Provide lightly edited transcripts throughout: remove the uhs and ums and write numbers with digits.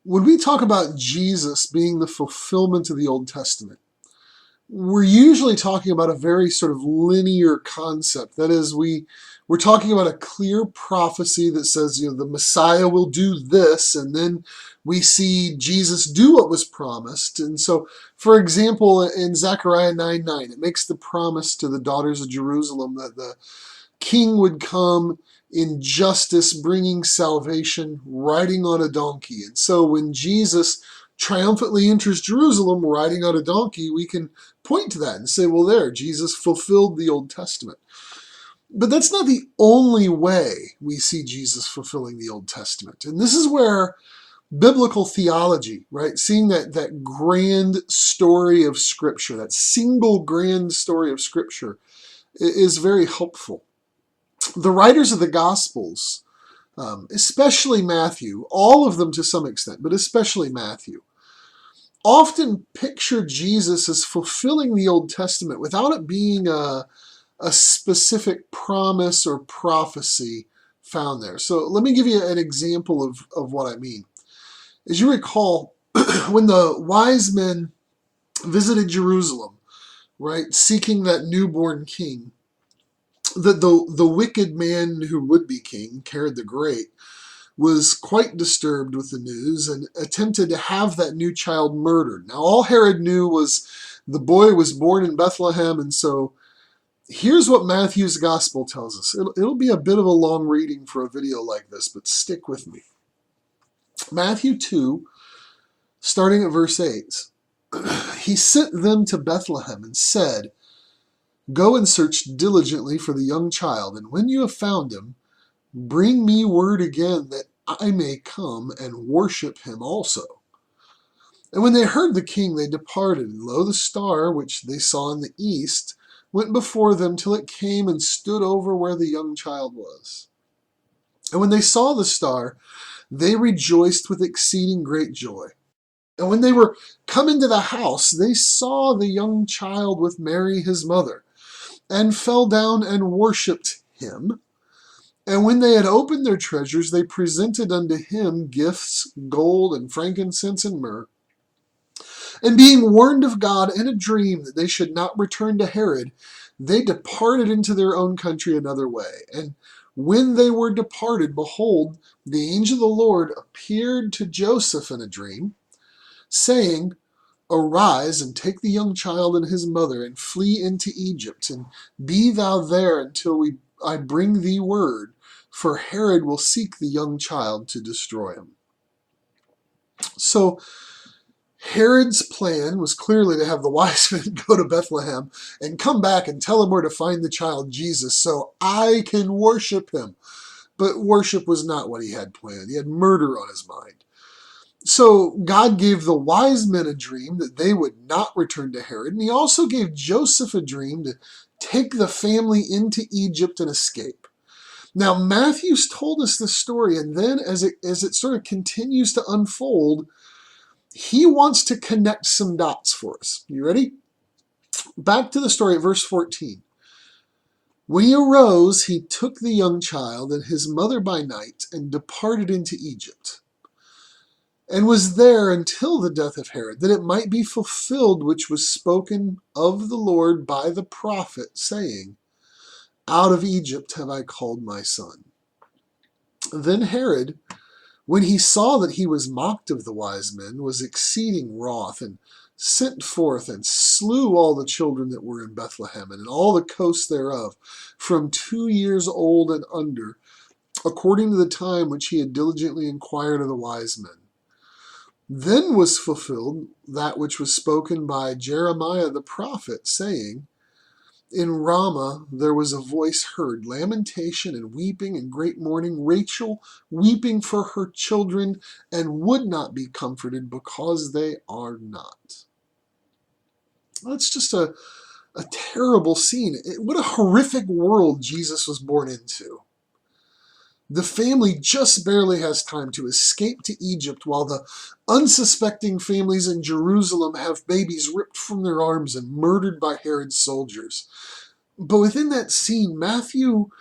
When we talk about Jesus being the fulfillment of the Old Testament, we're usually talking about a very sort of linear concept. That is, we're talking about a clear prophecy that says, the Messiah will do this, and then we see Jesus do what was promised. And so, for example, in Zechariah 9:9, it makes the promise to the daughters of Jerusalem that the king would come in justice, bringing salvation, riding on a donkey. And so when Jesus triumphantly enters Jerusalem riding on a donkey, we can point to that and say, well, there, Jesus fulfilled the Old Testament. But that's not the only way we see Jesus fulfilling the Old Testament. And this is where biblical theology, right, seeing that grand story of Scripture, that single grand story of Scripture, is very helpful. The writers of the Gospels, especially Matthew, all of them to some extent, but especially Matthew, often picture Jesus as fulfilling the Old Testament without it being a specific promise or prophecy found there. So let me give you an example of what I mean. As you recall, when the wise men visited Jerusalem, right, seeking that newborn king, the wicked man who would be king, Herod the Great, was quite disturbed with the news and attempted to have that new child murdered. Now, all Herod knew was the boy was born in Bethlehem, and so here's what Matthew's gospel tells us. It'll be a bit of a long reading for a video like this, but stick with me. Matthew 2, starting at verse 8, he sent them to Bethlehem and said, "Go and search diligently for the young child, and when you have found him, bring me word again that I may come and worship him also." And when they heard the king, they departed, and lo, the star which they saw in the east went before them till it came and stood over where the young child was. And when they saw the star, they rejoiced with exceeding great joy. And when they were come into the house, they saw the young child with Mary his mother, and fell down and worshipped him. And when they had opened their treasures, they presented unto him gifts, gold and frankincense and myrrh. And being warned of God in a dream that they should not return to Herod, they departed into their own country another way. And when they were departed, behold, the angel of the Lord appeared to Joseph in a dream, saying, "Arise and take the young child and his mother, and flee into Egypt, and be thou there until I bring thee word, for Herod will seek the young child to destroy him." So Herod's plan was clearly to have the wise men go to Bethlehem and come back and tell him where to find the child Jesus so I can worship him. But worship was not what he had planned. He had murder on his mind. So God gave the wise men a dream that they would not return to Herod, and he also gave Joseph a dream to take the family into Egypt and escape. Now, Matthew's told us this story, and then as it sort of continues to unfold, he wants to connect some dots for us. You ready? Back to the story at verse 14. When he arose, he took the young child and his mother by night and departed into Egypt, and was there until the death of Herod, that it might be fulfilled which was spoken of the Lord by the prophet, saying, "Out of Egypt have I called my son." Then Herod, when he saw that he was mocked of the wise men, was exceeding wroth, and sent forth and slew all the children that were in Bethlehem, and in all the coasts thereof, from 2 years old and under, according to the time which he had diligently inquired of the wise men. Then was fulfilled that which was spoken by Jeremiah the prophet, saying, "In Ramah there was a voice heard, lamentation and weeping and great mourning, Rachel weeping for her children, and would not be comforted, because they are not." That's just a terrible scene. What a horrific world Jesus was born into. The family just barely has time to escape to Egypt, while the unsuspecting families in Jerusalem have babies ripped from their arms and murdered by Herod's soldiers. But within that scene, Matthew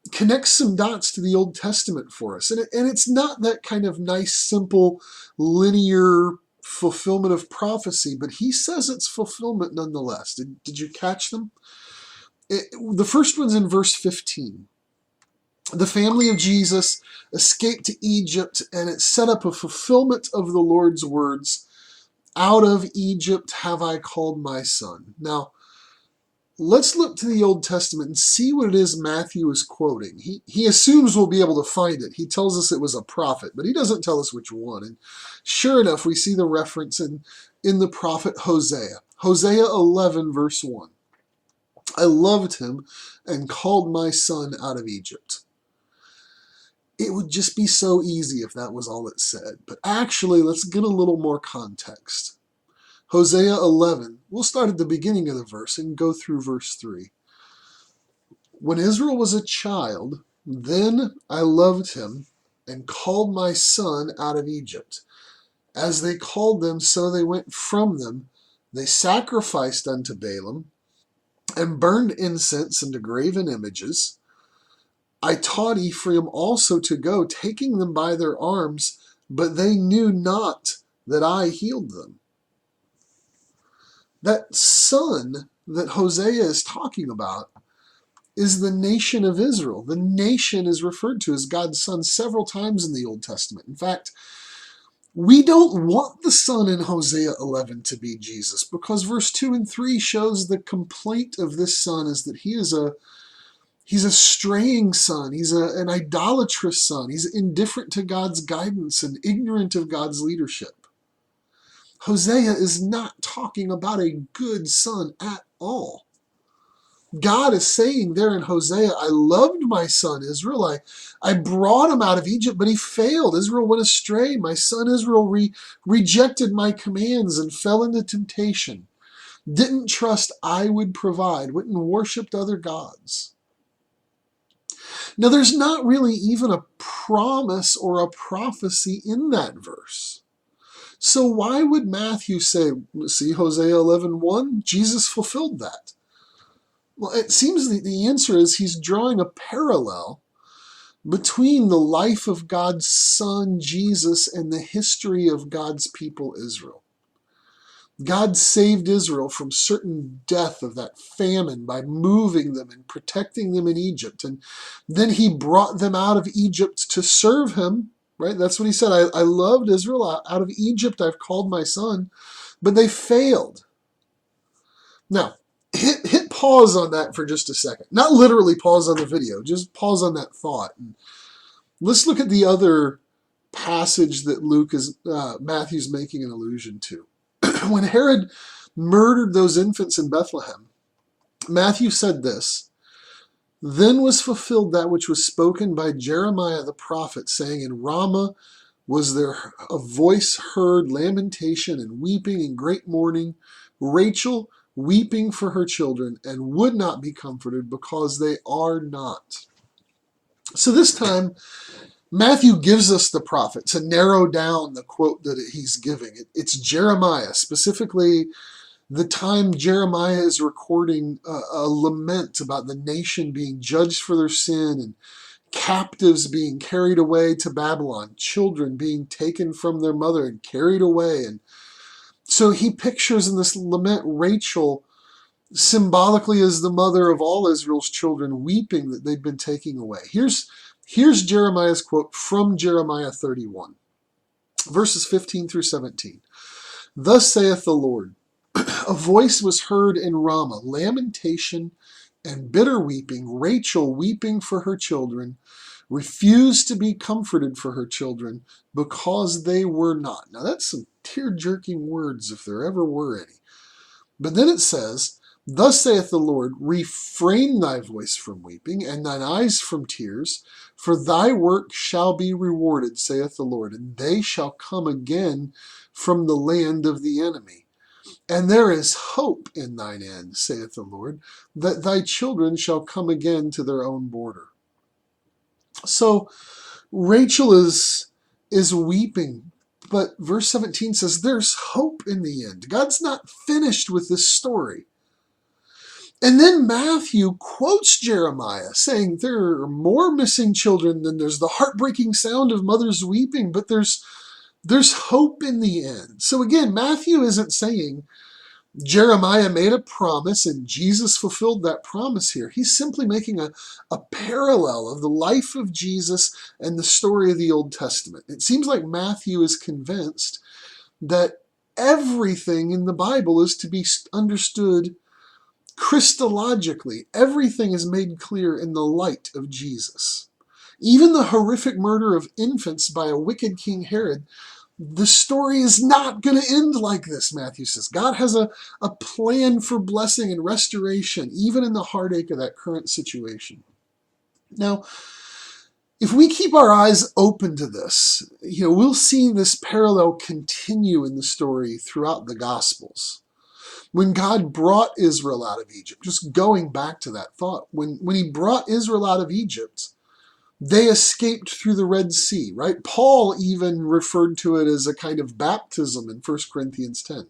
connects some dots to the Old Testament for us. And it's not that kind of nice, simple, linear fulfillment of prophecy, but he says it's fulfillment nonetheless. Did you catch them? The first one's in verse 15. The family of Jesus escaped to Egypt, and it set up a fulfillment of the Lord's words, "Out of Egypt have I called my son." Now, let's look to the Old Testament and see what it is Matthew is quoting. He assumes we'll be able to find it. He tells us it was a prophet, but he doesn't tell us which one. And sure enough, we see the reference in the prophet Hosea. Hosea 11, verse 1. "I loved him and called my son out of Egypt." It would just be so easy if that was all it said. But actually, let's get a little more context. Hosea 11, we'll start at the beginning of the verse and go through verse 3. "When Israel was a child, then I loved him and called my son out of Egypt. As they called them, so they went from them. They sacrificed unto Balaam and burned incense unto graven images. I taught Ephraim also to go, taking them by their arms, but they knew not that I healed them." That son that Hosea is talking about is the nation of Israel. The nation is referred to as God's son several times in the Old Testament. In fact, we don't want the son in Hosea 11 to be Jesus, because verse 2 and 3 shows the complaint of this son is that he's a straying son. He's an idolatrous son. He's indifferent to God's guidance and ignorant of God's leadership. Hosea is not talking about a good son at all. God is saying there in Hosea, "I loved my son Israel. I brought him out of Egypt, but he failed. Israel went astray. My son Israel rejected my commands and fell into temptation. Didn't trust I would provide. Went and worshipped other gods." Now, there's not really even a promise or a prophecy in that verse. So why would Matthew say, see Hosea 11:1? Jesus fulfilled that. Well, it seems that the answer is he's drawing a parallel between the life of God's son Jesus and the history of God's people Israel. God saved Israel from certain death of that famine by moving them and protecting them in Egypt. And then he brought them out of Egypt to serve him. Right? That's what he said. I loved Israel. Out of Egypt I've called my son. But they failed. Now, hit pause on that for just a second. Not literally pause on the video. Just pause on that thought. And let's look at the other passage that Matthew's making an allusion to. When Herod murdered those infants in Bethlehem, Matthew said this, "Then was fulfilled that which was spoken by Jeremiah the prophet, saying, In Ramah was there a voice heard, lamentation and weeping and great mourning, Rachel weeping for her children, and would not be comforted, because they are not." So this time, Matthew gives us the prophet to narrow down the quote that he's giving. It's Jeremiah, specifically the time Jeremiah is recording a lament about the nation being judged for their sin and captives being carried away to Babylon, children being taken from their mother and carried away. And so he pictures in this lament Rachel symbolically as the mother of all Israel's children, weeping that they've been taken away. Here's Jeremiah's quote from Jeremiah 31, verses 15 through 17. "Thus saith the Lord, a voice was heard in Ramah, lamentation and bitter weeping, Rachel weeping for her children, refused to be comforted for her children, because they were not." Now that's some tear-jerking words, if there ever were any. But then it says, "Thus saith the Lord, refrain thy voice from weeping, and thine eyes from tears, for thy work shall be rewarded, saith the Lord, and they shall come again from the land of the enemy. And there is hope in thine end, saith the Lord, that thy children shall come again to their own border." So Rachel is weeping, but verse 17 says there's hope in the end. God's not finished with this story. And then Matthew quotes Jeremiah, saying there are more missing children than there's the heartbreaking sound of mothers weeping, but there's hope in the end. So again, Matthew isn't saying Jeremiah made a promise and Jesus fulfilled that promise here. He's simply making a parallel of the life of Jesus and the story of the Old Testament. It seems like Matthew is convinced that everything in the Bible is to be understood Christologically. Everything is made clear in the light of Jesus. Even the horrific murder of infants by a wicked King Herod, the story is not going to end like this, Matthew says. God has a plan for blessing and restoration, even in the heartache of that current situation. Now, if we keep our eyes open to this, we'll see this parallel continue in the story throughout the Gospels. When God brought Israel out of Egypt, just going back to that thought, when he brought Israel out of Egypt, they escaped through the Red Sea, right? Paul even referred to it as a kind of baptism in 1 Corinthians 10.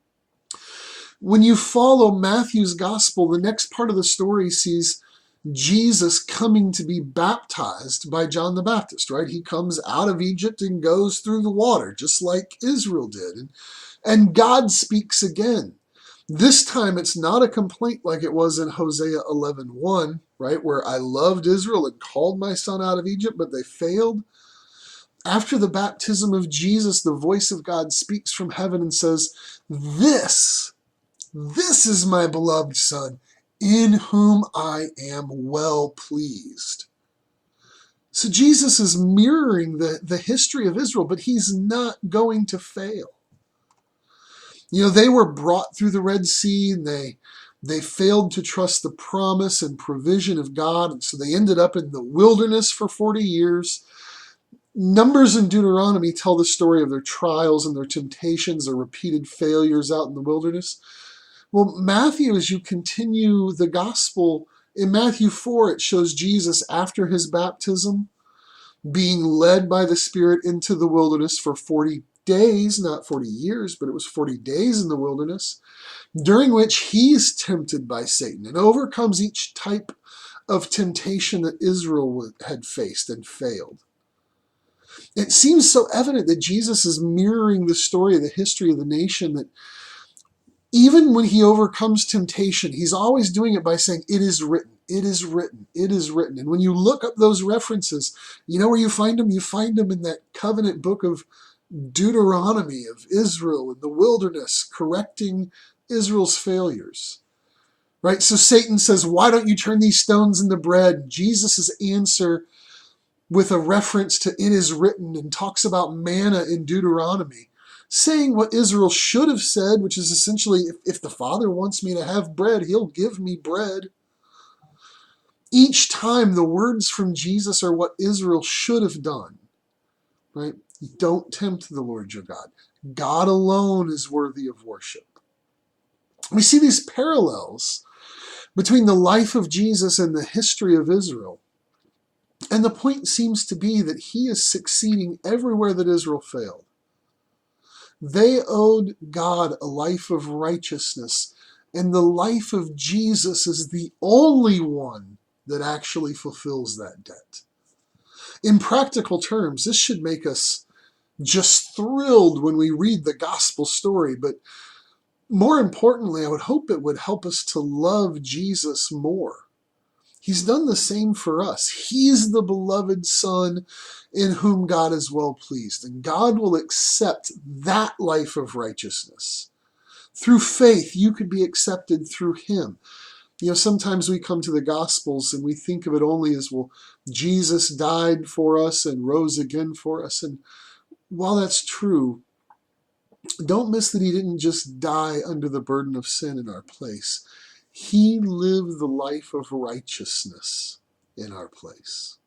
When you follow Matthew's gospel, the next part of the story sees Jesus coming to be baptized by John the Baptist, right? He comes out of Egypt and goes through the water, just like Israel did. And God speaks again. This time it's not a complaint like it was in Hosea 11:1, right, where I loved Israel and called my son out of Egypt, but they failed. After the baptism of Jesus, the voice of God speaks from heaven and says, This is my beloved son, in whom I am well pleased. So Jesus is mirroring the history of Israel, but he's not going to fail. They were brought through the Red Sea, and they failed to trust the promise and provision of God, and so they ended up in the wilderness for 40 years. Numbers and Deuteronomy tell the story of their trials and their temptations, their repeated failures out in the wilderness. Well, Matthew, as you continue the gospel, in Matthew 4, it shows Jesus after his baptism being led by the Spirit into the wilderness for 40 days, not 40 years, but it was 40 days in the wilderness, during which he's tempted by Satan and overcomes each type of temptation that Israel had faced and failed. It seems so evident that Jesus is mirroring the story of the history of the nation, that even when he overcomes temptation, he's always doing it by saying, it is written, it is written, it is written. And when you look up those references, you know where you find them? You find them in that covenant book of Deuteronomy, of Israel in the wilderness, correcting Israel's failures. Right? So Satan says, why don't you turn these stones into bread? Jesus' answer with a reference to it is written and talks about manna in Deuteronomy, saying what Israel should have said, which is essentially, if the Father wants me to have bread, he'll give me bread. Each time the words from Jesus are what Israel should have done. Right? Don't tempt the Lord your God. God alone is worthy of worship. We see these parallels between the life of Jesus and the history of Israel. And the point seems to be that he is succeeding everywhere that Israel failed. They owed God a life of righteousness, and the life of Jesus is the only one that actually fulfills that debt. In practical terms, this should make us just thrilled when we read the gospel story, but more importantly, I would hope it would help us to love Jesus more. He's done the same for us. He's the beloved Son in whom God is well pleased, and God will accept that life of righteousness. Through faith, you could be accepted through him. Sometimes we come to the Gospels and we think of it only as, well, Jesus died for us and rose again for us. And while that's true, don't miss that he didn't just die under the burden of sin in our place. He lived the life of righteousness in our place.